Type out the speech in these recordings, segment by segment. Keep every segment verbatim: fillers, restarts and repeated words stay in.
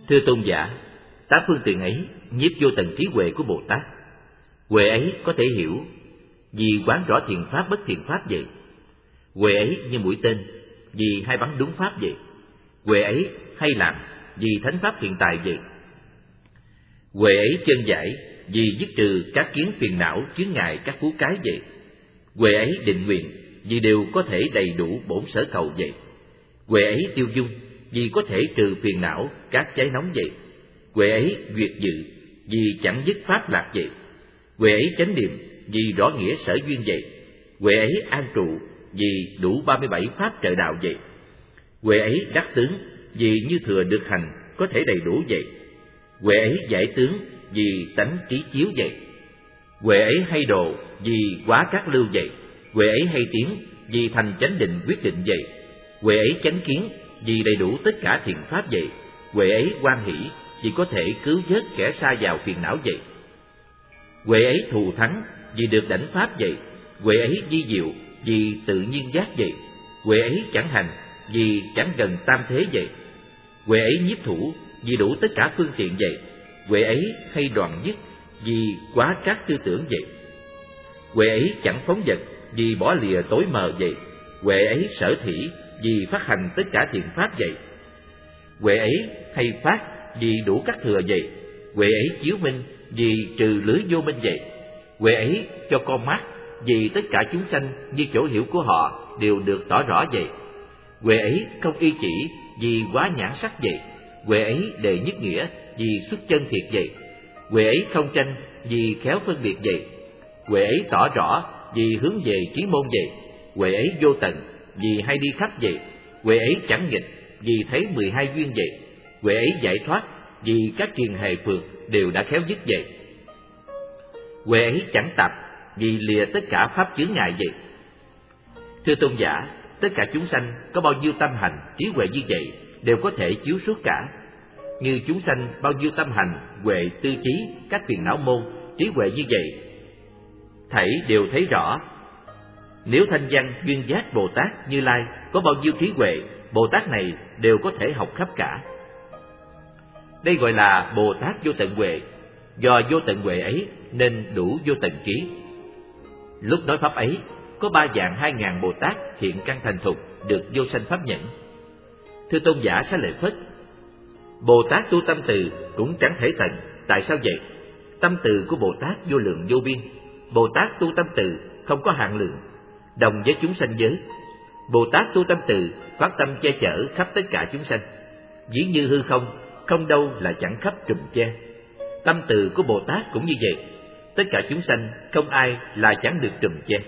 Thưa tôn giả, tám phương tiện ấy nhiếp vô tận trí huệ của Bồ Tát. Huệ ấy có thể hiểu, vì quán rõ thiện pháp bất thiện pháp vậy. Huệ ấy như mũi tên, vì hay bắn đúng pháp vậy. Huệ ấy hay làm, vì thánh pháp hiện tại vậy. Huệ ấy chân giải, vì dứt trừ các kiến phiền não chướng ngại các phú cái vậy. Huệ ấy định nguyện, vì đều có thể đầy đủ bổn sở cầu vậy. Huệ ấy tiêu dung, vì có thể trừ phiền não các cháy nóng vậy. Huệ ấy duyệt dự, vì chẳng dứt pháp lạc vậy. Huệ ấy chánh niệm, vì rõ nghĩa sở duyên vậy. Huệ ấy an trụ, vì đủ ba mươi bảy pháp trợ đạo vậy. Huệ ấy đắc tướng, vì như thừa được hành có thể đầy đủ vậy. Huệ ấy giải tướng, vì tánh trí chiếu vậy. Huệ ấy hay độ, vì quá các lưu vậy. Huệ ấy hay tiến, vì thành chánh định quyết định vậy. Huệ ấy chánh kiến, vì đầy đủ tất cả thiện pháp vậy. Huệ ấy hoan hỷ, vì có thể cứu vớt kẻ sa vào phiền não vậy. Huệ ấy thù thắng, vì được đảnh pháp vậy. Huệ ấy di diệu, vì tự nhiên giác vậy. Huệ ấy chẳng hành, vì chẳng gần tam thế vậy. Huệ ấy nhiếp thủ, vì đủ tất cả phương tiện vậy. Huệ ấy hay đoạn dứt, vì quá các tư tưởng vậy. Huệ ấy chẳng phóng dật, vì bỏ lìa tối mờ vậy. Huệ ấy sở thỉ, vì phát hành tất cả thiện pháp vậy. Huệ ấy hay phát, vì đủ các thừa vậy. Huệ ấy chiếu minh, vì trừ lưới vô minh vậy. Huệ ấy cho con mắt, vì tất cả chúng sanh như chỗ hiểu của họ đều được tỏ rõ vậy. Huệ ấy không y chỉ, vì quá nhãn sắc vậy. Huệ ấy đệ nhất nghĩa, vì xuất chân thiệt vậy. Huệ ấy không tranh, vì khéo phân biệt vậy. Huệ ấy tỏ rõ, vì hướng về trí môn vậy. Huệ ấy vô tận, vì hay đi khắp vậy. Huệ ấy chẳng nghịch, vì thấy mười hai duyên vậy. Huệ ấy giải thoát, vì các triền hề phược đều đã khéo dứt vậy. Huệ ấy chẳng tập, vì lìa tất cả pháp chướng ngại vậy. Thưa tôn giả, tất cả chúng sanh có bao nhiêu tâm hành, trí huệ như vậy đều có thể chiếu suốt cả. Như chúng sanh bao nhiêu tâm hành, huệ, tư trí, các phiền não môn, trí huệ như vậy, thảy đều thấy rõ. Nếu thanh văn duyên giác Bồ Tát Như Lai có bao nhiêu trí huệ, Bồ Tát này đều có thể học khắp cả. Đây gọi là Bồ Tát vô tận huệ. Do vô tận huệ ấy nên đủ vô tận trí. Lúc nói pháp ấy, có ba vạn hai ngàn Bồ Tát hiện căn thành thục, được vô sanh pháp nhẫn. Thưa tôn giả Xá Lợi Phất, Bồ Tát tu tâm từ cũng chẳng thể tận. Tại sao vậy? Tâm từ của Bồ Tát vô lượng vô biên. Bồ Tát tu tâm từ không có hạn lượng, đồng với chúng sanh giới. Bồ Tát tu tâm từ phát tâm che chở khắp tất cả chúng sanh. Ví như hư không, không đâu là chẳng khắp trùm che. Tâm từ của Bồ Tát cũng như vậy. Tất cả chúng sanh không ai là chẳng được trùm che.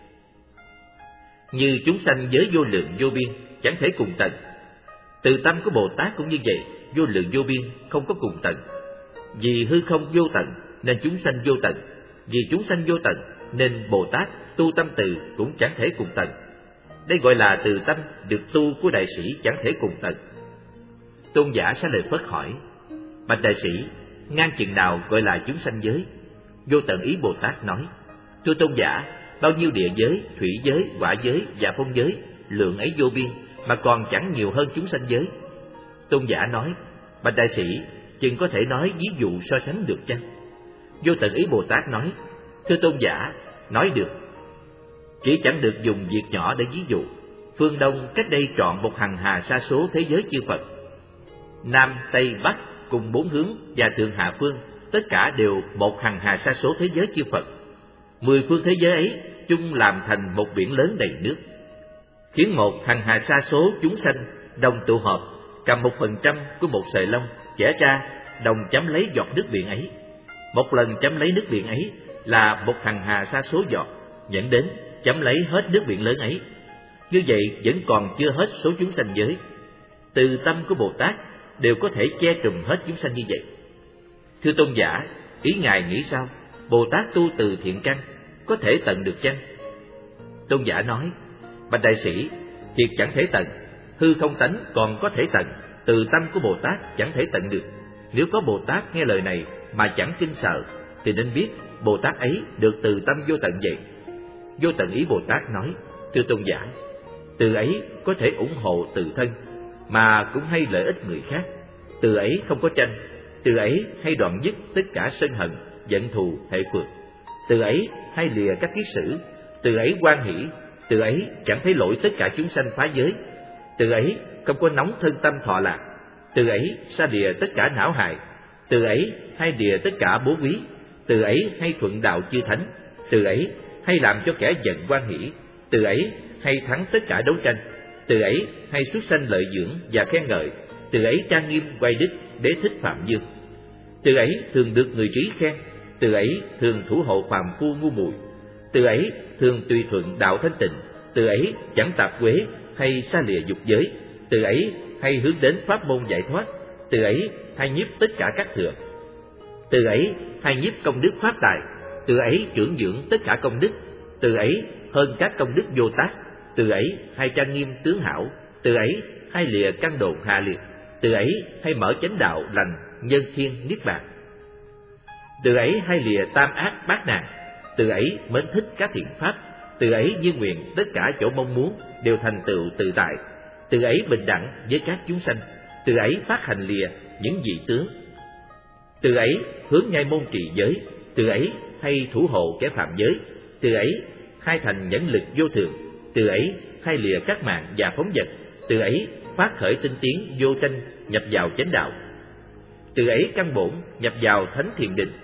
Như chúng sanh giới vô lượng vô biên, chẳng thể cùng tận. Từ tâm của Bồ Tát cũng như vậy, vô lượng vô biên, không có cùng tận. Vì hư không vô tận nên chúng sanh vô tận. Vì chúng sanh vô tận nên Bồ Tát tu tâm từ cũng chẳng thể cùng tận. Đây gọi là từ tâm được tu của đại sĩ chẳng thể cùng tận. Tôn giả Xá Lợi Phất hỏi: bạch đại sĩ, ngang chừng nào gọi là chúng sanh giới? Vô tận ý Bồ Tát nói: thưa tôn giả, bao nhiêu địa giới, thủy giới, hỏa giới và phong giới, lượng ấy vô biên, mà còn chẳng nhiều hơn chúng sanh giới. Tôn giả nói: bạch đại sĩ, chừng có thể nói ví dụ so sánh được chăng? Vô tận ý Bồ Tát nói: thưa tôn giả, nói được. Chỉ chẳng được dùng việc nhỏ để ví dụ. Phương Đông cách đây trọn một hằng hà sa số thế giới chư Phật. Nam, Tây, Bắc cùng bốn hướng và thượng hạ phương, tất cả đều một hằng hà sa số thế giới chư Phật. Mười phương thế giới ấy chung làm thành một biển lớn đầy nước, khiến một hằng hà sa số chúng sanh đồng tụ họp, cầm một phần trăm của một sợi lông, chẻ ra đồng chấm lấy giọt nước biển ấy. Một lần chấm lấy nước biển ấy là một hằng hà sa số giọt, dẫn đến chấm lấy hết nước biển lớn ấy. Như vậy vẫn còn chưa hết số chúng sanh giới. Từ tâm của Bồ Tát đều có thể che trùm hết chúng sanh như vậy. Thưa tôn giả, ý ngài nghĩ sao? Bồ Tát tu từ thiện căn có thể tận được chăng? Tôn giả nói: bạch đại sĩ, thiệt chẳng thể tận. Hư không tánh còn có thể tận, từ tâm của Bồ Tát chẳng thể tận được. Nếu có Bồ Tát nghe lời này mà chẳng kinh sợ, thì nên biết Bồ Tát ấy được từ tâm vô tận vậy. Vô tận ý Bồ Tát nói: thưa tôn giả, từ ấy có thể ủng hộ tự thân, mà cũng hay lợi ích người khác. từ ấy không có tranh, từ ấy hay đoạn dứt tất cả sân hận, giận thù, hệ phượt, từ ấy hay lìa các kiết sử, từ ấy hoan hỷ, từ ấy chẳng thấy lỗi tất cả chúng sanh phá giới, từ ấy không có nóng thân tâm thọ lạc, từ ấy xa lìa tất cả não hại, từ ấy hay lìa tất cả bố quý, từ ấy hay thuận đạo chư thánh, từ ấy hay làm cho kẻ giận hoan hỷ, từ ấy hay thắng tất cả đấu tranh, từ ấy hay xuất sanh lợi dưỡng và khen ngợi, từ ấy trang nghiêm quay đức đế thích phạm dương, từ ấy thường được người trí khen, từ ấy thường thủ hộ phàm phu ngu muội, từ ấy thường tùy thuận đạo thanh tịnh, từ ấy chẳng tạp quế hay xa lìa dục giới, từ ấy hay hướng đến pháp môn giải thoát, từ ấy hay nhiếp tất cả các thừa, từ ấy hay nhiếp công đức pháp tài, từ ấy trưởng dưỡng tất cả công đức, từ ấy hơn các công đức vô tác, từ ấy hay trang nghiêm tướng hảo, từ ấy hay lìa căn độn hạ liệt, từ ấy hay mở chánh đạo lành nhân thiên niết bàn, từ ấy hay lìa tam ác bát nạn, từ ấy mến thích các thiện pháp, từ ấy như nguyện tất cả chỗ mong muốn đều thành tựu tự tại, từ ấy bình đẳng với các chúng sanh, từ ấy phát hành lìa những dị tướng, từ ấy hướng ngay môn trì giới, từ ấy hay thủ hộ kẻ phạm giới, từ ấy hay thành nhẫn lực vô thường, từ ấy hay lìa các mạng và phóng vật, từ ấy phát khởi tinh tiến vô tranh nhập vào chánh đạo, từ ấy căn bổn nhập vào thánh thiền định,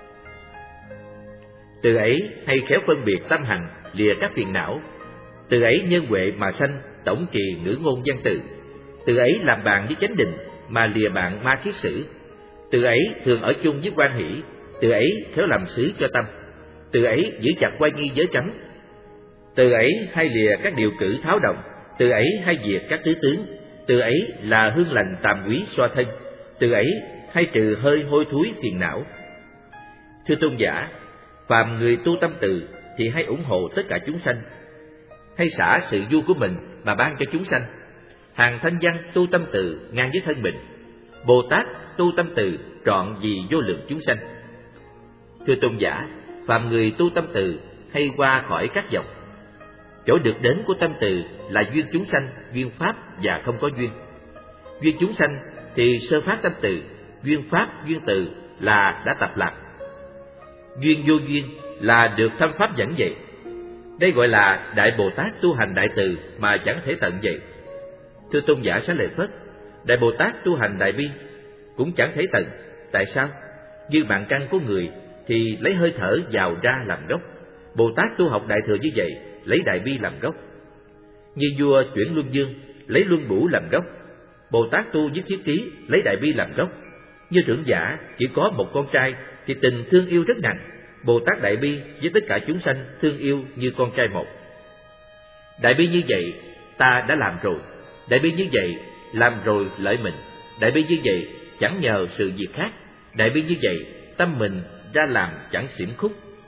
từ ấy hay khéo phân biệt tâm hành lìa các phiền não, từ ấy nhân huệ mà sanh tổng trì ngữ ngôn văn từ, từ ấy làm bạn với chánh định mà lìa bạn ma kiết sử, từ ấy thường ở chung với quan hỷ, từ ấy khéo làm xứ cho tâm, từ ấy giữ chặt quay nghi giới cấm, từ ấy hay lìa các điều cử tháo động, từ ấy hay diệt các tứ tướng, từ ấy là hương lành tàm quý xoa thân, từ ấy hay trừ hơi hôi thối phiền não. Thưa tôn giả, phàm người tu tâm từ thì hay ủng hộ tất cả chúng sanh, hay xả sự vui của mình mà ban cho chúng sanh. Hàng thanh văn tu tâm từ ngang với thân mình, Bồ Tát tu tâm từ trọn vì vô lượng chúng sanh. Thưa tôn giả, phàm người tu tâm từ hay qua khỏi các dòng. Chỗ được đến của tâm từ là duyên chúng sanh, duyên pháp và không có duyên. Duyên chúng sanh thì sơ phát tâm từ, duyên pháp, duyên từ là đã tập lạc. Duyên vô duyên là được thâm pháp dẫn dạy. Đây gọi là Đại Bồ Tát tu hành đại từ mà chẳng thể tận vậy. Thưa tôn giả Xá Lợi Phất, Đại Bồ Tát tu hành đại bi cũng chẳng thể tận. Tại sao? Như mạng căn của người thì lấy hơi thở vào ra làm gốc. Bồ Tát tu học đại thừa như vậy, lấy đại bi làm gốc. Như vua chuyển luân dương, lấy luân bủ làm gốc. Bồ Tát tu với thiết trí, lấy đại bi làm gốc. Như trưởng giả chỉ có một con trai thì tình thương yêu rất nặng. Bồ Tát đại bi với tất cả chúng sanh thương yêu như con trai một. Đại bi như vậy ta đã làm rồi. Đại bi như vậy làm rồi lợi mình. Đại bi như vậy chẳng nhờ sự việc khác. Đại bi như vậy tâm mình ra làm chẳng xỉm khúc.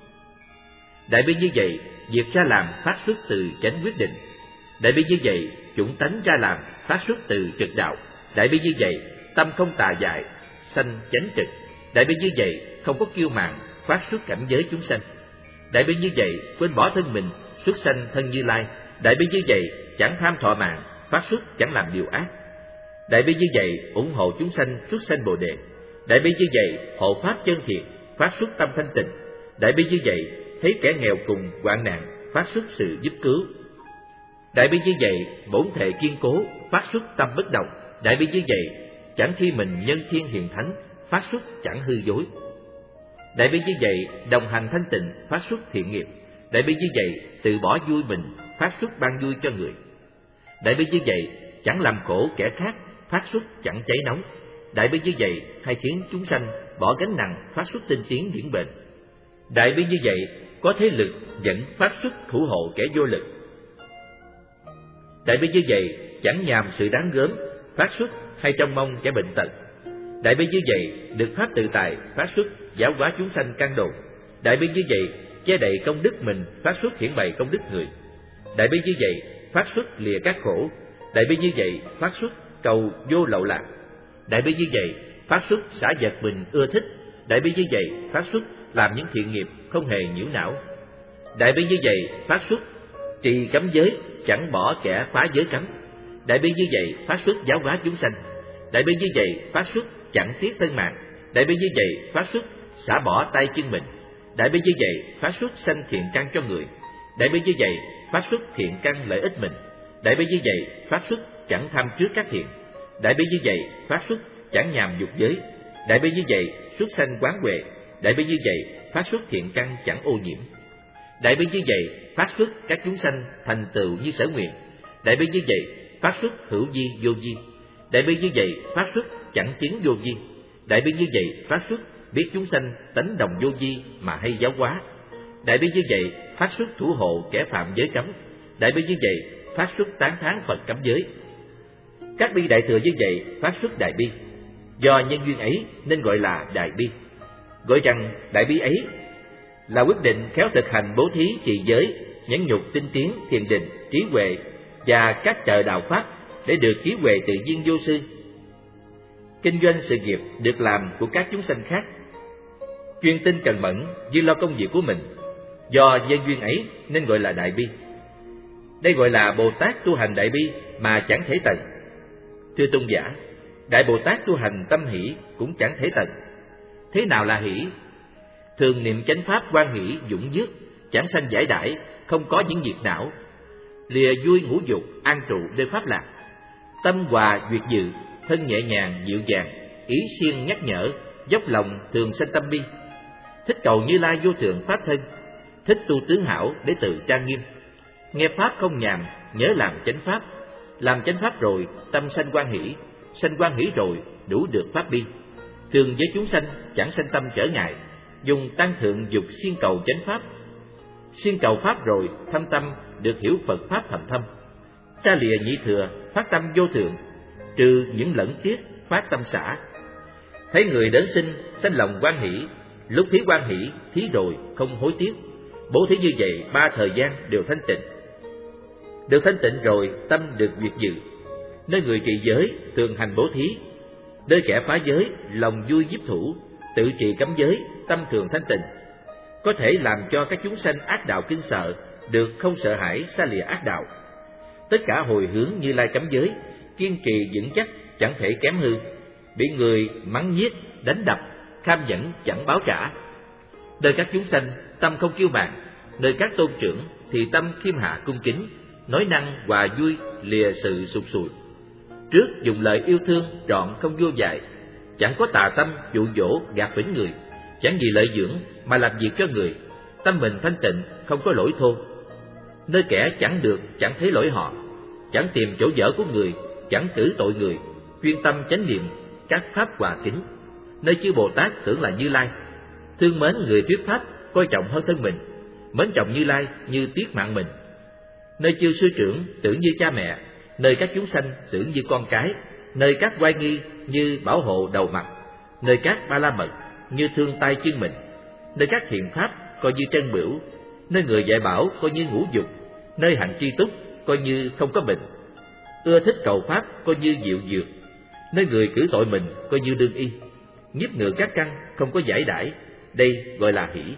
Đại bi như vậy việc ra làm phát xuất từ chánh quyết định. Đại bi như vậy chủng tánh ra làm phát xuất từ trực đạo. Đại bi như vậy tâm không tà dại sanh chánh trực. Đại bi như vậy không có kiêu mạn phát xuất cảnh giới chúng sanh. Đại bi như vậy quên bỏ thân mình xuất sanh thân Như Lai. Đại bi như vậy chẳng tham thọ mạng phát xuất chẳng làm điều ác. Đại bi như vậy ủng hộ chúng sanh xuất sanh Bồ đề. Đại bi như vậy hộ pháp chân thiện phát xuất tâm thanh tịnh. Đại bi như vậy thấy kẻ nghèo cùng hoạn nạn phát xuất sự giúp cứu. Đại bi như vậy bổn thể kiên cố phát xuất tâm bất động. Đại bi như vậy chẳng khi mình nhân thiên hiền thánh phát xuất chẳng hư dối. Đại bi như vậy đồng hành thanh tịnh phát xuất thiện nghiệp. Đại bi như vậy từ bỏ vui mình phát xuất ban vui cho người. Đại bi như vậy chẳng làm khổ kẻ khác phát xuất chẳng cháy nóng. Đại bi như vậy hay khiến chúng sanh bỏ gánh nặng phát xuất tinh tiến điển bền. Đại bi như vậy có thế lực dẫn phát xuất thủ hộ kẻ vô lực. Đại bi như vậy chẳng nhàm sự đáng gớm phát xuất hay trông mong kẻ bệnh tật. Đại bi như vậy được pháp tự tại phát xuất giáo hóa chúng sanh căn đồn. Đại bi như vậy che đậy công đức mình phát xuất hiển bày công đức người. Đại bi như vậy phát xuất lìa các khổ. Đại bi như vậy phát xuất cầu vô lậu lạc. Đại bi như vậy phát xuất xả vật mình ưa thích. Đại bi như vậy phát xuất làm những thiện nghiệp không hề nhiễu não. Đại bi như vậy phát xuất trì cấm giới chẳng bỏ kẻ phá giới cấm. Đại bi như vậy phát xuất giáo hóa chúng sanh. đại bi như vậy phát xuất chẳng tiếc thân mạng, đại bi như vậy phát xuất xả bỏ tay chân mình, đại bi như vậy phát xuất sanh thiện căn cho người, đại bi như vậy phát xuất thiện căn lợi ích mình, đại bi như vậy phát xuất chẳng tham trước các thiện, đại bi như vậy phát xuất chẳng nhàm dục giới, đại bi như vậy xuất sanh quán huệ, đại bi như vậy phát xuất thiện căn chẳng ô nhiễm, đại bi như vậy phát xuất các chúng sanh thành tựu như sở nguyện, đại bi như vậy phát xuất hữu vi vô vi, đại bi như vậy phát xuất chẳng chứng vô vi, đại bi như vậy phát xuất biết chúng sanh tánh đồng vô vi mà hay giáo hóa, đại bi như vậy phát xuất thủ hộ kẻ phạm giới cấm, đại bi như vậy phát xuất tán thán Phật cấm giới. Các bi đại thừa như vậy phát xuất đại bi, do nhân duyên ấy nên gọi là đại bi. Gọi rằng đại bi ấy là quyết định khéo thực hành bố thí trì giới, nhẫn nhục tinh tiến, thiền định, trí huệ và các trợ đạo pháp để được trí huệ tự nhiên vô sư. Kinh doanh sự nghiệp được làm của các chúng sanh khác, chuyên tinh cần mẫn như lo công việc của mình, do nhân duyên ấy nên gọi là đại bi. Đây gọi là Bồ Tát tu hành đại bi mà chẳng thể tận. Thưa tôn giả, Đại Bồ Tát tu hành tâm hỷ cũng chẳng thể tận. Thế nào là hỷ? Thường niệm chánh pháp quan hỷ dũng dứt, chẳng sanh giải đãi, không có những việc não, lìa vui ngũ dục, an trụ nơi pháp lạc, tâm hòa duyệt dự, thân nhẹ nhàng dịu dàng, ý siêng nhắc nhở, dốc lòng thường sanh tâm bi, thích cầu Như Lai vô thượng pháp thân, thích tu tướng hảo để tự trang nghiêm, nghe pháp không nhàm, nhớ làm chánh pháp, làm chánh pháp rồi tâm sanh quan hỷ, sanh quan hỷ rồi đủ được pháp bi, thường với chúng sanh chẳng sanh tâm trở ngại, dùng tăng thượng dục siêng cầu chánh pháp, siêng cầu pháp rồi thâm tâm được hiểu Phật pháp thầm thâm, xa lìa nhị thừa phát tâm vô thượng, trừ những lẫn tiếc phát tâm xả, thấy người đến sinh sanh lòng quan hỷ, lúc thí quan hỷ thí rồi không hối tiếc, bố thí như vậy ba thời gian đều thanh tịnh, được thanh tịnh rồi tâm được duyệt dự, nơi người trì giới thường hành bố thí, nơi kẻ phá giới lòng vui nhiếp thủ, tự trì cấm giới tâm thường thanh tịnh, có thể làm cho các chúng sanh ác đạo kinh sợ được không sợ hãi xa lìa ác đạo, tất cả hồi hướng Như Lai cấm giới, kiên trì vững chắc chẳng thể kém hư, bị người mắng nhiếc đánh đập kham nhẫn chẳng báo trả, nơi các chúng sanh tâm không kiêu mạn, nơi các tôn trưởng thì tâm khiêm hạ cung kính, nói năng hòa vui lìa sự sụt sùi, trước dùng lời yêu thương trọn không vô dại, chẳng có tà tâm dụ dỗ gạt phỉnh người, chẳng vì lợi dưỡng mà làm việc cho người, tâm mình thanh tịnh không có lỗi thô, nơi kẻ chẳng được chẳng thấy lỗi họ, chẳng tìm chỗ dở của người, chẳng cử tội người, chuyên tâm chánh niệm các pháp hòa kính, nơi chư Bồ Tát tưởng là Như Lai, thương mến người thuyết pháp coi trọng hơn thân mình, mến trọng Như Lai như tiếc mạng mình, nơi chư sư trưởng tưởng như cha mẹ, nơi các chúng sanh tưởng như con cái, nơi các oai nghi như bảo hộ đầu mặt, nơi các ba la mật như thương tay chân mình, nơi các thiện pháp coi như trân bửu, nơi người dạy bảo coi như ngũ dục, nơi hạnh tri túc coi như không có bệnh, ưa thích cầu pháp coi như diệu dược, nơi người cử tội mình coi như đương y, nhiếp ngự các căn không có giải đãi, đây gọi là hỷ.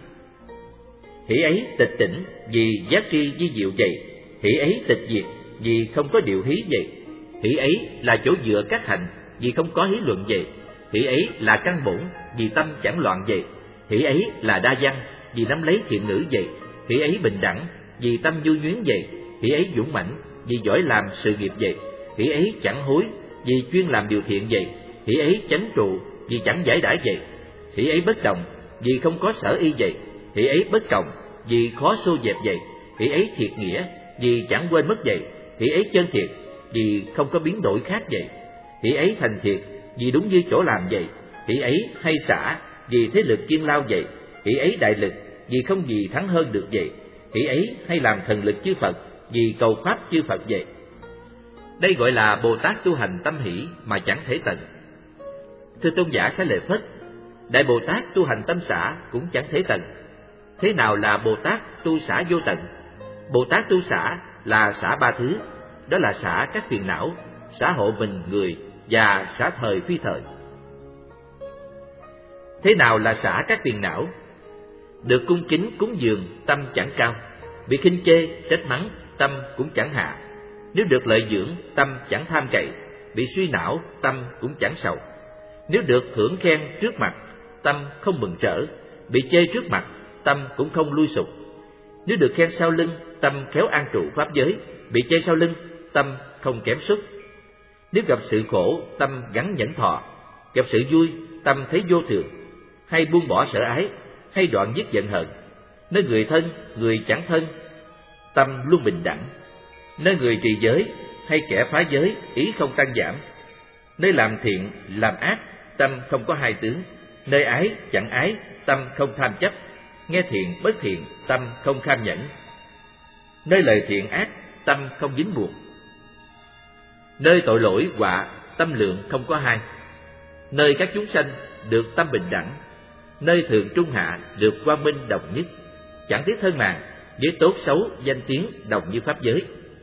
Hỷ ấy tịch tỉnh vì giác tri di diệu vậy, hỷ ấy tịch diệt vì không có điệu hí vậy, hỷ ấy là chỗ dựa các hành vì không có hí luận vậy, hỷ ấy là căn bổn vì tâm chẳng loạn vậy, hỷ ấy là đa văn vì nắm lấy thiện ngữ vậy, hỷ ấy bình đẳng vì tâm vui nhuyến vậy, hỷ ấy dũng mãnh vì giỏi làm sự nghiệp vậy, hỷ ấy chẳng hối vì chuyên làm điều thiện vậy, hỷ ấy chánh trụ vì chẳng giải đãi vậy, hỷ ấy bất động vì không có sở y vậy, hỷ ấy bất cộng vì khó xô dẹp vậy, hỷ ấy thiệt nghĩa vì chẳng quên mất vậy, hỷ ấy chân thiệt vì không có biến đổi khác vậy, hỷ ấy thành thiệt vì đúng như chỗ làm vậy, hỷ ấy hay xả vì thế lực kiên lao vậy, hỷ ấy đại lực vì không gì thắng hơn được vậy, hỷ ấy hay làm thần lực chư Phật vì cầu pháp chư Phật vậy. Đây gọi là Bồ Tát tu hành tâm hỷ mà chẳng thể tận. Thưa tôn giả Xá Lợi Phất, Đại Bồ Tát tu hành tâm xả cũng chẳng thể tận. Thế nào là Bồ Tát tu xả vô tận? Bồ Tát tu xả là xả ba thứ, đó là xả các phiền não, xả hộ mình người và xả thời phi thời. Thế nào là xả các phiền não? Được cung kính cúng dường tâm chẳng cao, bị khinh chê trách mắng tâm cũng chẳng hạ, nếu được lợi dưỡng tâm chẳng tham cậy, bị suy não, tâm cũng chẳng sầu. Nếu được thưởng khen trước mặt, tâm không mừng rỡ, bị chê trước mặt, tâm cũng không lui sụp. Nếu được khen sau lưng, tâm khéo an trụ pháp giới, bị chê sau lưng, tâm không kém sút. Nếu gặp sự khổ, tâm gắn nhẫn thọ, gặp sự vui, tâm thấy vô thường, hay buông bỏ sợ ái, hay đoạn dứt giận hờn. Nơi người thân, người chẳng thân, tâm luôn bình đẳng. Nơi người trì giới hay kẻ phá giới, ý không tăng giảm. Nơi làm thiện, làm ác, tâm không có hai tướng. Nơi ái, chẳng ái, tâm không tham chấp. Nghe thiện, bất thiện, tâm không kham nhẫn. Nơi lời thiện ác, tâm không dính buộc. Nơi tội lỗi, họa, tâm lượng không có hai. Nơi các chúng sanh được tâm bình đẳng. Nơi thượng trung hạ được quang minh đồng nhất. Chẳng tiếc thân mạng, với tốt xấu, danh tiếng đồng như pháp giới.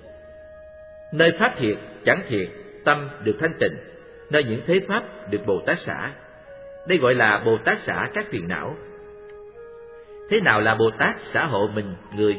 Nơi pháp thiệt, chẳng thiệt, tâm được thanh tịnh. Nơi những thế pháp được Bồ Tát xả. Đây gọi là Bồ Tát xả các phiền não. Thế nào là Bồ Tát xả hộ mình, người?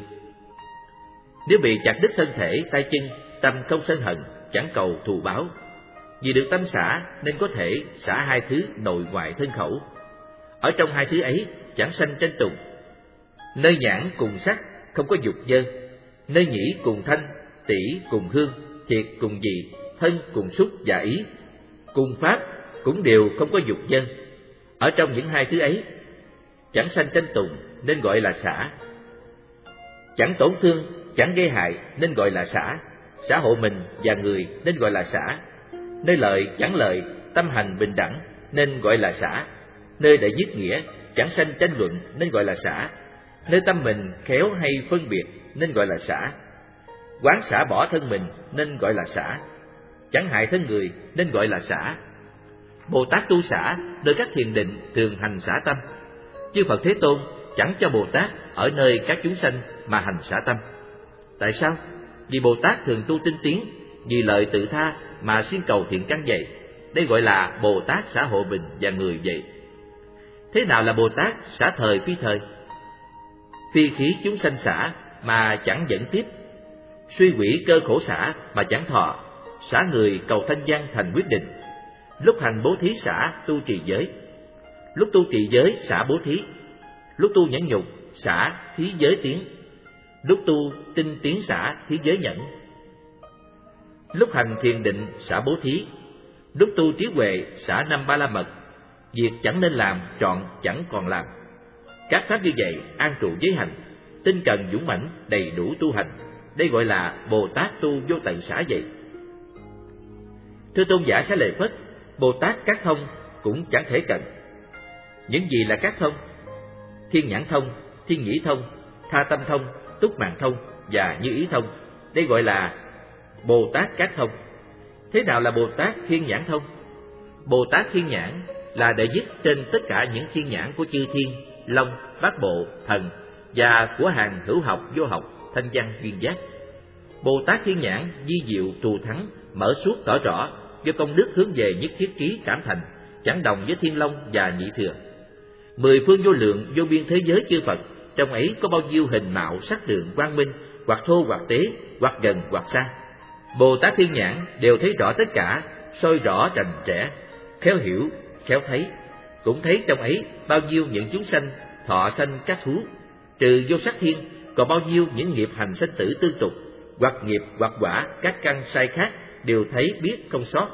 Nếu bị chặt đứt thân thể, tay chân, tâm không sân hận, chẳng cầu thù báo. Vì được tâm xả nên có thể xả hai thứ nội ngoại thân khẩu. Ở trong hai thứ ấy chẳng sanh tranh tùng. Nơi nhãn cùng sắc không có dục dơ. Nơi nhĩ cùng thanh, tỷ cùng hương, thiệt cùng vị, thân cùng xúc và ý, cùng pháp cũng đều không có dục dơ. Ở trong những hai thứ ấy chẳng sanh tranh tùng nên gọi là xả. Chẳng tổn thương, chẳng gây hại nên gọi là xả. Xả hộ mình và người nên gọi là xả. Nơi lợi chẳng lợi, tâm hành bình đẳng nên gọi là xả. Nơi đệ nhất nghĩa chẳng sanh tranh luận nên gọi là xả. Nơi tâm mình khéo hay phân biệt nên gọi là xả. Quán xả bỏ thân mình nên gọi là xả. Chẳng hại thân người nên gọi là xả. Bồ Tát tu xả nơi các thiền định thường hành xả tâm. Chư Phật Thế Tôn chẳng cho Bồ Tát ở nơi các chúng sanh mà hành xả tâm. Tại sao? Vì Bồ Tát thường tu tinh tiến, vì lợi tự tha mà xin cầu thiện căn vậy. Đây gọi là Bồ Tát xả hộ mình và người vậy. Thế nào là Bồ Tát xả thời phi thời? Phi khí chúng sanh xả mà chẳng dẫn tiếp, suy quỷ cơ khổ xả mà chẳng thọ, xả người cầu thanh văn thành quyết định. Lúc hành bố thí xả tu trì giới, lúc tu trì giới xả bố thí, lúc tu nhẫn nhục xả thí giới tiến, lúc tu tinh tiến xả thí giới nhẫn. Lúc hành thiền định xả bố thí, lúc tu trí huệ xả năm ba la mật. Việc chẳng nên làm chọn chẳng còn làm. Các pháp như vậy an trụ giới hành, tinh cần dũng mãnh đầy đủ tu hành. Đây gọi là Bồ Tát tu vô tận xả vậy. Thưa tôn giả Xá Lợi Phất, Bồ Tát các thông cũng chẳng thể cần. Những gì là các thông? Thiên nhãn thông, thiên nhĩ thông, tha tâm thông, túc mạng thông và như ý thông. Đây gọi là Bồ Tát các thông. Thế nào là Bồ Tát thiên nhãn thông? Bồ Tát thiên nhãn là đệ nhất trên tất cả những thiên nhãn của chư thiên, long, bát bộ, thần và của hàng hữu học, vô học, thanh văn, duyên giác. Bồ Tát thiên nhãn di diệu thù thắng, mở suốt tỏ rõ, do công đức hướng về nhất thiết trí cảm thành, chẳng đồng với thiên long và nhị thừa. Mười phương vô lượng vô biên thế giới chư Phật, trong ấy có bao nhiêu hình mạo sắc tượng quang minh, hoặc thô hoặc tế, hoặc gần hoặc xa. Bồ Tát thiên nhãn đều thấy rõ tất cả, soi rõ rành rẽ, khéo hiểu, khéo thấy. Cũng thấy trong ấy bao nhiêu những chúng sanh thọ sanh các thú, trừ vô sắc thiên còn bao nhiêu những nghiệp hành sanh tử tương tục, hoặc nghiệp hoặc quả các căn sai khác, đều thấy biết không sót.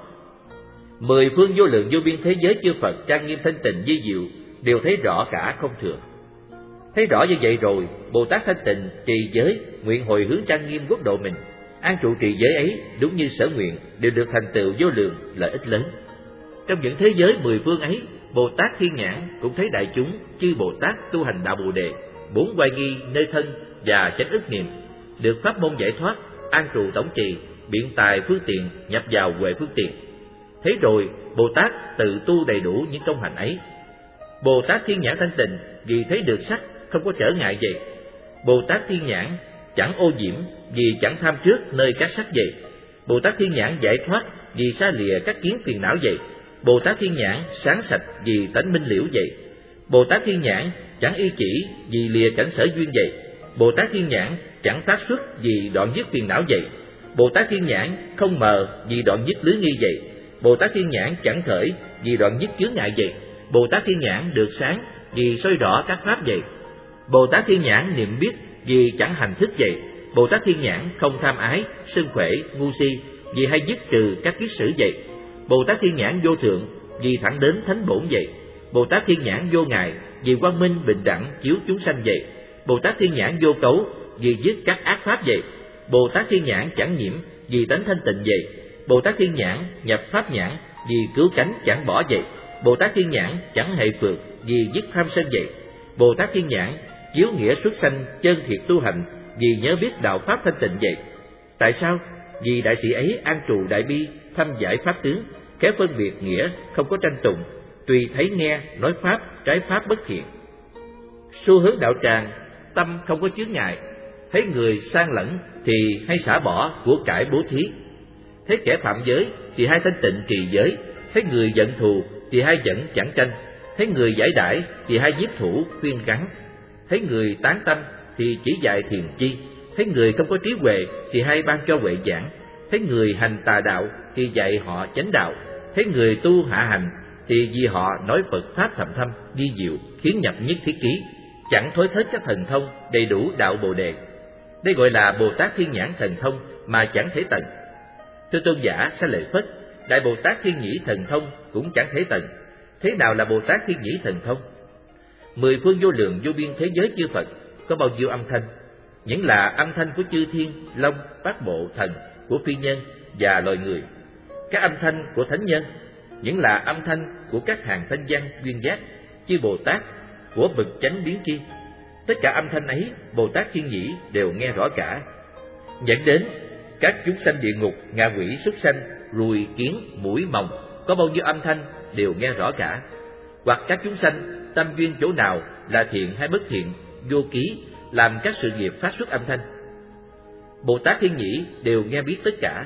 Mười phương vô lượng vô biên thế giới chư Phật trang nghiêm thanh tịnh vi diệu, đều thấy rõ cả không thừa. Thấy rõ như vậy rồi, Bồ Tát thanh tịnh trì giới, nguyện hồi hướng trang nghiêm quốc độ mình, an trụ trì giới ấy đúng như sở nguyện, đều được thành tựu vô lượng lợi ích lớn. Trong những thế giới mười phương ấy, Bồ Tát thiên nhãn cũng thấy đại chúng chư Bồ Tát tu hành đạo Bồ đề, bốn oai nghi nơi thân và chánh ức niệm, được pháp môn giải thoát, an trụ tổng trì, biện tài phương tiện, nhập vào huệ phương tiện. Thế rồi Bồ Tát tự tu đầy đủ những công hạnh ấy. Bồ Tát thiên nhãn thanh tịnh vì thấy được sắc không có trở ngại vậy. Bồ Tát thiên nhãn chẳng ô nhiễm vì chẳng tham trước nơi các sắc vậy. Bồ Tát thiên nhãn giải thoát vì xa lìa các kiến phiền não vậy. Bồ Tát thiên nhãn sáng sạch vì tánh minh liễu vậy. Bồ Tát thiên nhãn chẳng y chỉ vì lìa cảnh sở duyên vậy. Bồ Tát thiên nhãn chẳng tác xuất vì đoạn dứt phiền não vậy. Bồ Tát thiên nhãn không mờ vì đoạn dứt lưới nghi vậy. Bồ Tát Thiên Nhãn chẳng khởi vì đoạn dứt chướng ngại vậy. Bồ Tát Thiên Nhãn được sáng vì soi rõ các pháp vậy. Bồ Tát Thiên Nhãn niệm biết vì chẳng hành thức vậy. Bồ Tát Thiên Nhãn không tham ái, sân khỏe, ngu si vì hay dứt trừ các kiết sử vậy. Bồ Tát Thiên Nhãn vô thượng vì thẳng đến thánh bổn vậy. Bồ Tát Thiên Nhãn vô ngại vì quang minh bình đẳng chiếu chúng sanh vậy. Bồ Tát Thiên Nhãn vô cấu vì dứt các ác pháp vậy. Bồ Tát Thiên Nhãn chẳng nhiễm vì tánh thanh tịnh vậy. Bồ Tát Thiên Nhãn nhập pháp nhãn vì cứu cánh chẳng bỏ vậy. Bồ Tát Thiên Nhãn chẳng hệ phược vì dứt tham sân vậy. Bồ Tát Thiên Nhãn chiếu nghĩa xuất sanh chân thiệt tu hành vì nhớ biết đạo pháp thanh tịnh vậy. Tại sao? Vì đại sĩ ấy an trụ đại bi, thâm giải pháp tướng, khéo phân biệt nghĩa, không có tranh tụng, tùy thấy nghe nói pháp trái pháp bất thiện. Xu hướng đạo tràng, tâm không có chướng ngại, thấy người sang lẫn thì hay xả bỏ của cải bố thí, thấy kẻ phạm giới thì hay thanh tịnh trì giới, thấy người giận thù thì hay giận chẳng tranh, thấy người giải đãi thì hay nhiếp thủ khuyên gắn, thấy người tán tâm thì chỉ dạy thiền chi, thấy người không có trí huệ thì hay ban cho huệ giảng, thấy người hành tà đạo thì dạy họ chánh đạo, thấy người tu hạ hành thì vì họ nói Phật pháp thầm thâm vi diệu, khiến nhập nhất thiết ký, chẳng thối thết các thần thông, đầy đủ đạo Bồ đề. Đây gọi là Bồ Tát Thiên Nhãn thần thông mà chẳng thể tận. Thưa tôn giả Xá Lợi Phất, Đại Bồ Tát Thiên Nhĩ thần thông cũng chẳng thể tận. Thế nào là Bồ Tát Thiên Nhĩ thần thông? Mười phương vô lượng vô biên thế giới chư Phật có bao nhiêu âm thanh? Những là âm thanh của chư thiên, long, bát bộ, thần, của phi nhân và loài người. Các âm thanh của thánh nhân, những là âm thanh của các hàng thanh văn duyên giác, chư Bồ Tát, của bậc chánh biến tri. Tất cả âm thanh ấy, Bồ Tát Thiên Nhĩ đều nghe rõ cả. Dẫn đến các chúng sanh địa ngục, ngạ quỷ, súc sanh, ruồi, kiến, muỗi, mòng, có bao nhiêu âm thanh đều nghe rõ cả. Hoặc các chúng sanh tâm duyên chỗ nào là thiện hay bất thiện, vô ký, làm các sự nghiệp phát xuất âm thanh, Bồ Tát Thiên Nhĩ đều nghe biết tất cả.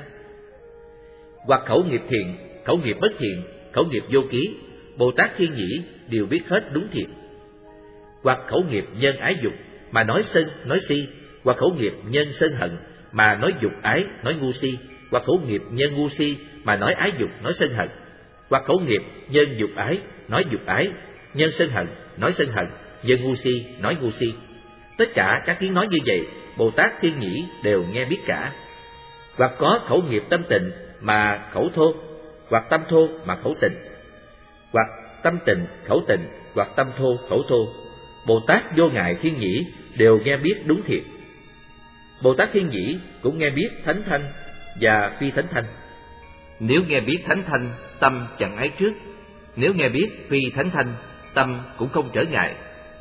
Hoặc khẩu nghiệp thiện, khẩu nghiệp bất thiện, khẩu nghiệp vô ký, Bồ Tát Thiên Nhĩ đều biết hết đúng thiện. Hoặc khẩu nghiệp nhân ái dục mà nói sân, nói si, hoặc khẩu nghiệp nhân sân hận mà nói dục ái, nói ngu si, hoặc khẩu nghiệp nhân ngu si mà nói ái dục, nói sân hận, hoặc khẩu nghiệp nhân dục ái, nói dục ái, nhân sân hận, nói sân hận, nhân ngu si, nói ngu si. Tất cả các tiếng nói như vậy, Bồ Tát Thiên Nhĩ đều nghe biết cả. Hoặc có khẩu nghiệp tâm tịnh mà khẩu thô, hoặc tâm thô mà khẩu tịnh, hoặc tâm tịnh khẩu tịnh, hoặc tâm thô khẩu thô, Bồ Tát vô ngại Thiên Nhĩ đều nghe biết đúng thiệt. Bồ Tát Thiên Nhĩ cũng nghe biết thánh thanh và phi thánh thanh. Nếu nghe biết thánh thanh, tâm chẳng ái trước; nếu nghe biết phi thánh thanh, tâm cũng không trở ngại.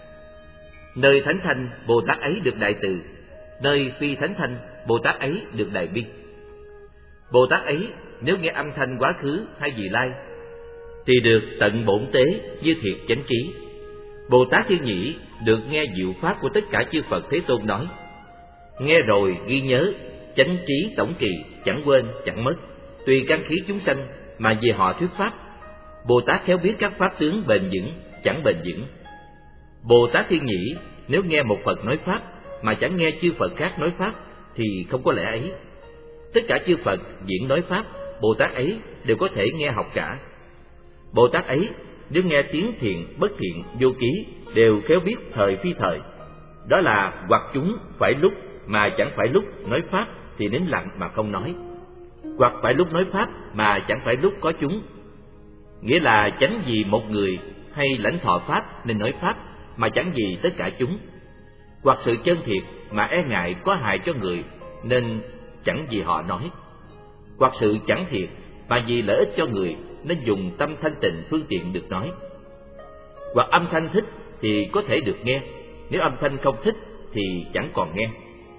Nơi thánh thanh, Bồ Tát ấy được đại từ; nơi phi thánh thanh, Bồ Tát ấy được đại bi. Bồ Tát ấy nếu nghe âm thanh quá khứ hay vị lai thì được tận bổn tế như thiệt chánh trí. Bồ Tát Thiên Nhĩ được nghe diệu pháp của tất cả chư Phật Thế Tôn nói, nghe rồi ghi nhớ, chánh trí tổng trì, chẳng quên chẳng mất, tùy căn khí chúng sanh mà về họ thuyết pháp. Bồ Tát khéo biết các pháp tướng bền vững, chẳng bền vững. Bồ Tát Thiên Nhĩ nếu nghe một Phật nói pháp mà chẳng nghe chư Phật khác nói pháp thì không có lẽ ấy. Tất cả chư Phật diễn nói pháp, Bồ Tát ấy đều có thể nghe học cả. Bồ Tát ấy nếu nghe tiếng thiện, bất thiện, vô ký đều khéo biết thời phi thời. Đó là hoặc chúng phải lúc mà chẳng phải lúc nói pháp thì nín lặng mà không nói, hoặc phải lúc nói pháp mà chẳng phải lúc có chúng. Nghĩa là chánh vì một người hay lãnh thọ pháp nên nói pháp mà chẳng vì tất cả chúng, hoặc sự chân thiệt mà e ngại có hại cho người nên chẳng vì họ nói, hoặc sự chẳng thiệt mà vì lợi ích cho người nên dùng tâm thanh tịnh phương tiện được nói. Hoặc âm thanh thích thì có thể được nghe, nếu âm thanh không thích thì chẳng còn nghe.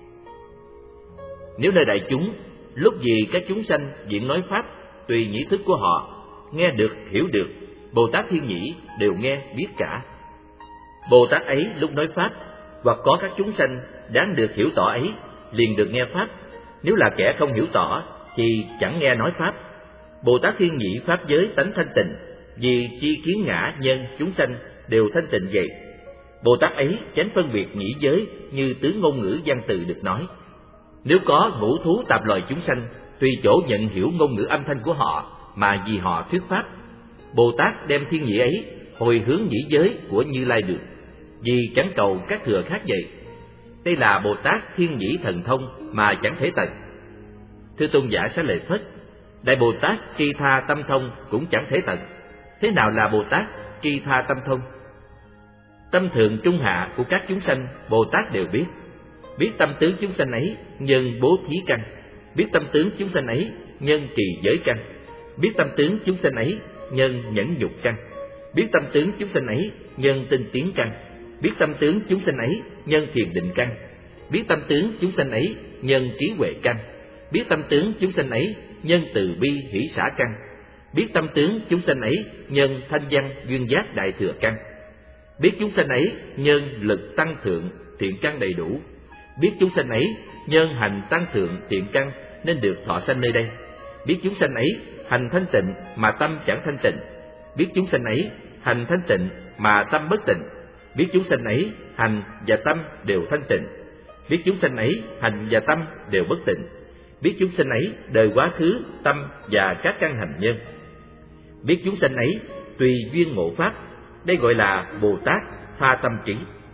Nếu nơi đại chúng, lúc gì các chúng sanh diễn nói pháp, tùy nhĩ thức của họ, nghe được, hiểu được, Bồ Tát Thiên Nhĩ đều nghe biết cả. Bồ Tát ấy lúc nói pháp, hoặc có các chúng sanh đáng được hiểu tỏ ấy, liền được nghe pháp. Nếu là kẻ không hiểu tỏ thì chẳng nghe nói pháp. Bồ Tát Thiên Nhĩ pháp giới tánh thanh tịnh, vì chi kiến ngã nhân chúng sanh đều thanh tịnh vậy. Bồ Tát ấy chánh phân biệt nhĩ giới như tướng ngôn ngữ văn từ được nói. Nếu có ngũ thú tạp loài chúng sanh, tùy chỗ nhận hiểu ngôn ngữ âm thanh của họ mà vì họ thuyết pháp. Bồ Tát đem thiên nhĩ ấy hồi hướng nhĩ giới của Như Lai được, vì chẳng cầu các thừa khác vậy. Đây là Bồ Tát thiên nhĩ thần thông mà chẳng thể tận. Thưa tôn giả Xá Lợi Phất, Đại Bồ Tát tri tha tâm thông cũng chẳng thể tận. Thế nào là Bồ Tát tri tha tâm thông? Tâm thượng trung hạ của các chúng sanh Bồ Tát đều biết. Biết tâm tướng chúng sanh ấy nhân bố thí căn, biết tâm tướng chúng sanh ấy nhân trì giới căn, biết tâm tướng chúng sanh ấy nhân nhẫn nhục căn, biết tâm tướng chúng sanh ấy nhân tinh tiến căn, biết tâm tướng chúng sanh ấy nhân thiền định căn, biết tâm tướng chúng sanh ấy nhân trí huệ căn, biết tâm tướng chúng sanh ấy nhân từ bi hỷ xả căn, biết tâm tướng chúng sanh ấy nhân thanh văn duyên giác đại thừa căn, biết chúng sanh ấy nhân lực tăng thượng thiện căn đầy đủ, biết chúng sanh ấy nhân hành tăng thượng thiện căn nên được thọ sanh nơi đây, biết chúng sanh ấy hành thanh tịnh mà tâm chẳng thanh tịnh, biết chúng sanh ấy hành thanh tịnh mà tâm bất tịnh, biết chúng sanh ấy hành và tâm đều thanh tịnh, biết chúng sanh ấy hành và tâm đều bất tịnh, biết chúng sanh ấy đời quá khứ tâm và các căn hành nhân, biết chúng sanh ấy tùy duyên ngộ pháp. Đây gọi là Bồ Tát tha tâm trí.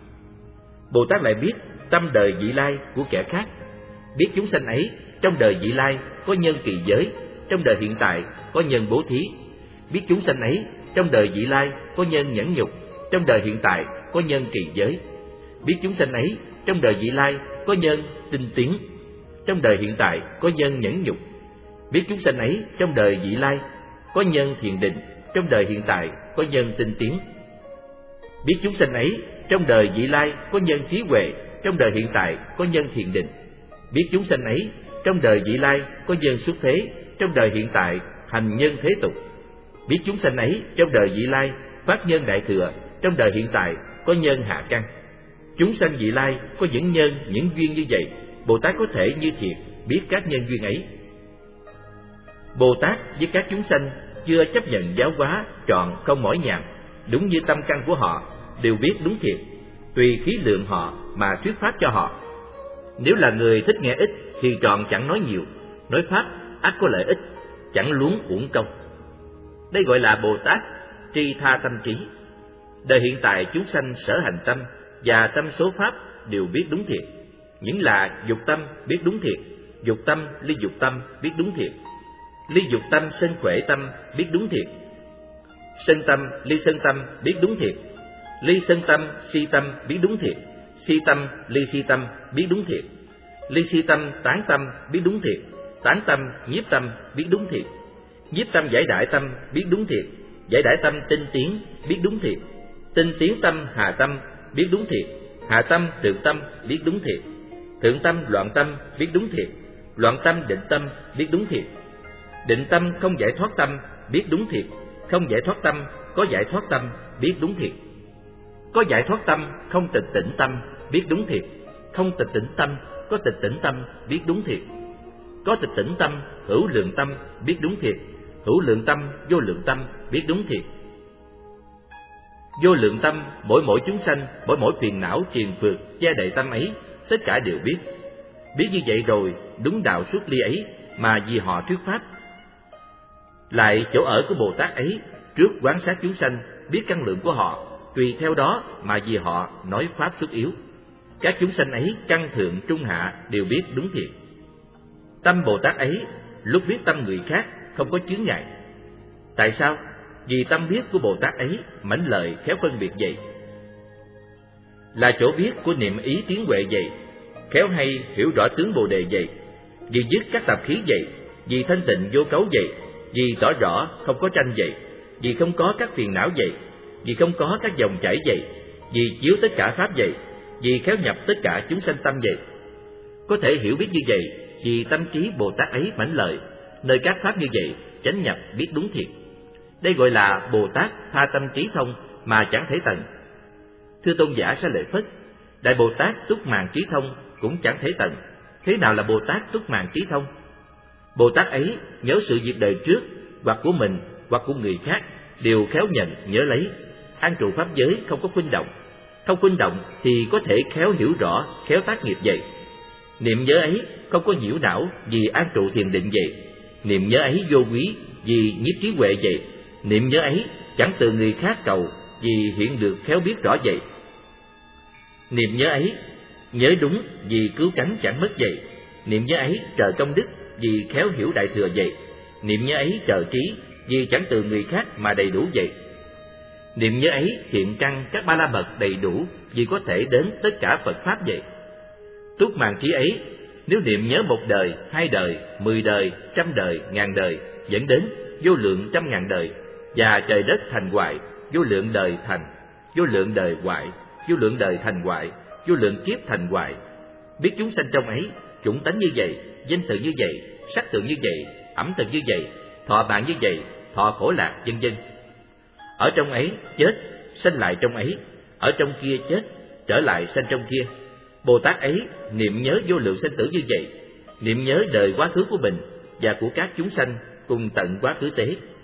Bồ Tát lại biết tâm đời vị lai của kẻ khác, biết chúng sanh ấy trong đời vị lai có nhân trì giới, trong đời hiện tại có nhân bố thí, biết chúng sanh ấy trong đời vị lai có nhân nhẫn nhục, trong đời hiện tại có nhân trì giới, biết chúng sanh ấy trong đời vị lai có nhân tinh tiến, trong đời hiện tại có nhân nhẫn nhục, biết chúng sanh ấy trong đời vị lai có nhân thiền định, trong đời hiện tại có nhân tinh tiến, biết chúng sanh ấy trong đời vị lai có nhân trí huệ, trong đời hiện tại có nhân thiền định, biết chúng sanh ấy trong đời vị lai có nhân xuất thế, trong đời hiện tại hành nhân thế tục, biết chúng sanh ấy trong đời vị lai phát nhân đại thừa, trong đời hiện tại có nhân hạ căn. Chúng sanh vị lai có những nhân những duyên như vậy, Bồ Tát có thể như thiệt biết các nhân duyên ấy. Bồ Tát với các chúng sanh chưa chấp nhận giáo hóa trọn không mỏi nhàm, đúng như tâm căn của họ đều biết đúng thiệt, tùy khí lượng họ mà thuyết pháp cho họ. Nếu là người thích nghe ít thì trọn chẳng nói nhiều, nói pháp ắt có lợi ích, chẳng luống uổng công. Đây gọi là Bồ Tát tri tha tâm trí. Đời hiện tại chúng sanh sở hành tâm và tâm số pháp đều biết đúng thiệt. Những là dục tâm biết đúng thiệt, dục tâm ly dục tâm biết đúng thiệt, ly dục tâm sân khỏe tâm biết đúng thiệt, sân tâm ly sân tâm biết đúng thiệt, ly sân tâm si tâm biết đúng thiệt, si tâm ly si tâm biết đúng thiệt, ly si tâm tán tâm biết đúng thiệt, tán tâm nhiếp tâm biết đúng thiệt, nhiếp tâm giải đãi tâm biết đúng thiệt, giải đãi tâm tinh tiến biết đúng thiệt, tinh tiến tâm hà tâm biết đúng thiệt, hà tâm thượng tâm biết đúng thiệt, thượng tâm loạn tâm biết đúng thiệt, loạn tâm định tâm biết đúng thiệt, định tâm không giải thoát tâm biết đúng thiệt, không giải thoát tâm có giải thoát tâm biết đúng thiệt, có giải thoát tâm không tịch tỉnh tâm biết đúng thiệt, không tịch tỉnh tâm có tịch tỉnh tâm biết đúng thiệt, có tịch tỉnh tâm hữu lượng tâm biết đúng thiệt, hữu lượng tâm vô lượng tâm biết đúng thiệt. Vô lượng tâm mỗi mỗi chúng sanh, mỗi mỗi phiền não triền phượt che đậy tâm ấy, tất cả đều biết. Biết như vậy rồi, đúng đạo xuất ly ấy mà vì họ thuyết pháp. Lại chỗ ở của Bồ Tát ấy, trước quán sát chúng sanh, biết căn lượng của họ, tùy theo đó mà vì họ nói pháp xuất yếu. Các chúng sanh ấy căn thượng trung hạ đều biết đúng thiệt. Tâm Bồ Tát ấy lúc biết tâm người khác không có chướng ngại. Tại sao? Vì tâm biết của Bồ Tát ấy mãnh lợi khéo phân biệt vậy, là chỗ biết của niệm ý tiến huệ vậy, khéo hay hiểu rõ tướng Bồ Đề vậy, vì dứt các tạp khí vậy, vì thanh tịnh vô cấu vậy, vì tỏ rõ không có tranh vậy, vì không có các phiền não vậy, vì không có các dòng chảy vậy, vì chiếu tất cả pháp vậy, vì khéo nhập tất cả chúng sanh tâm vậy. Có thể hiểu biết như vậy vì tâm trí Bồ Tát ấy mãnh lợi, nơi các pháp như vậy chánh nhập biết đúng thiệt. Đây gọi là Bồ Tát tha tâm trí thông mà chẳng thể tận. Thưa tôn giả Xá Lợi Phất, Đại Bồ Tát túc màn trí thông cũng chẳng thể tận. Thế nào là Bồ Tát túc màn trí thông? Bồ Tát ấy nhớ sự việc đời trước, hoặc của mình hoặc của người khác, đều khéo nhận nhớ lấy, an trụ pháp giới không có khuynh động. Không khuynh động thì có thể khéo hiểu rõ, khéo tác nghiệp vậy. Niệm nhớ ấy không có nhiễu não vì an trụ thiền định vậy. Niệm nhớ ấy vô quý vì nhiếp trí huệ vậy. Niệm nhớ ấy chẳng từ người khác cầu, vì hiện được khéo biết rõ vậy. Niệm nhớ ấy nhớ đúng, vì cứu cánh chẳng mất vậy. Niệm nhớ ấy trợ công đức, vì khéo hiểu đại thừa vậy. Niệm nhớ ấy trợ trí, vì chẳng từ người khác mà đầy đủ vậy. Niệm nhớ ấy thiện căn các ba la mật đầy đủ, vì có thể đến tất cả Phật pháp vậy. Túc màn trí ấy, nếu niệm nhớ một đời, hai đời, mười đời, trăm đời, ngàn đời, dẫn đến vô lượng trăm ngàn đời, và trời đất thành hoại, vô lượng đời thành, vô lượng đời hoại, vô lượng đời thành hoại, vô lượng kiếp thành hoại. Biết chúng sanh trong ấy, chủng tánh như vậy, danh tự như vậy, sắc tượng như vậy, ẩm thực như vậy, thọ mạng như vậy, thọ khổ lạc, vân vân. Ở trong ấy chết, sanh lại trong ấy, ở trong kia chết, trở lại sanh trong kia. Bồ Tát ấy niệm nhớ vô lượng sanh tử như vậy, niệm nhớ đời quá khứ của mình và của các chúng sanh cùng tận quá khứ tế.